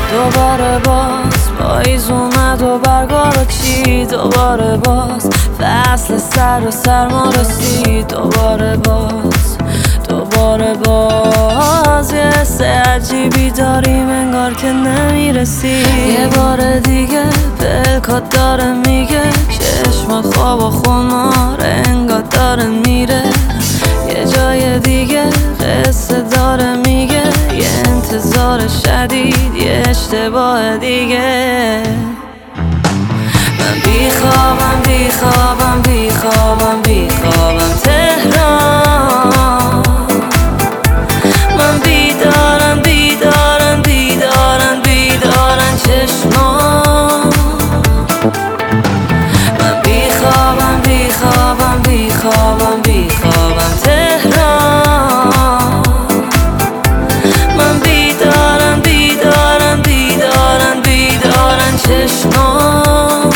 دوباره باز پاییز اومد و برگا رو چید، دوباره باز فصل سر و سرما رسید، دوباره باز یه حس عجیبی داریم انگار که نمیرسی. یه بار دیگه پلکات داره میگه چشمات خواب و خمار انگار داره میره، یه جای دیگه قصه داره میگه یه انتظار شدید یه اشتباه دیگه. من بیخوابم تهران، من بیدارن چشمان. من بیخوابم تهران، من بیدارن چشمان.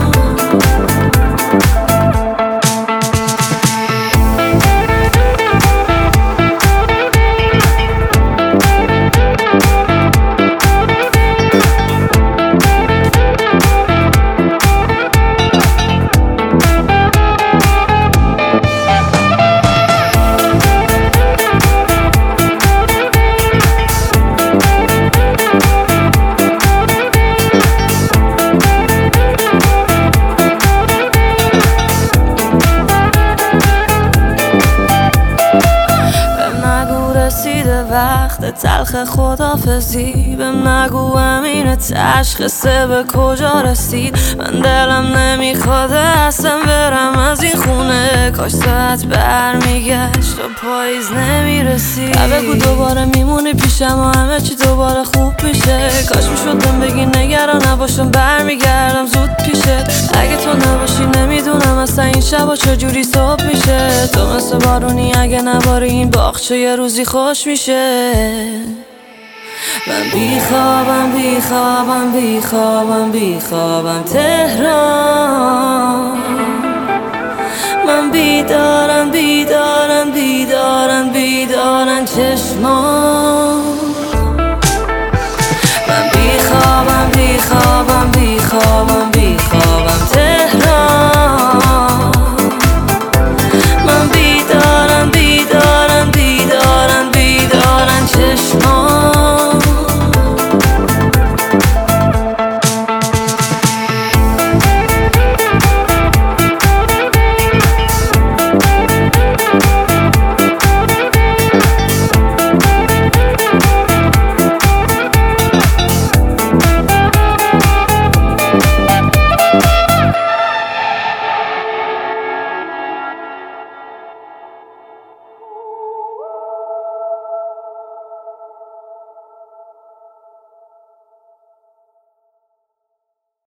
رسیده وقت تلخ خدافزی، بهم نگو امین تشخیصه به کجا رسید. من دلم نمیخواد اصلا برم از این خونه، کاش ساعت برمیگشت و پاییز نمیرسید. بگو دوباره میمونی پیشم و همه چی دوباره خوب میشه، کاش میشد بهم بگی نگران نباشم برمیگردم زود پیشت. اگه تو نباشی نمیدونم اصلا این شبا چجوری صبح میشه، تو مثل بارونی اگه نباری این باغچه یه روزی خوش میشه. من بیخوابم تهران، من بیدارن چشمان.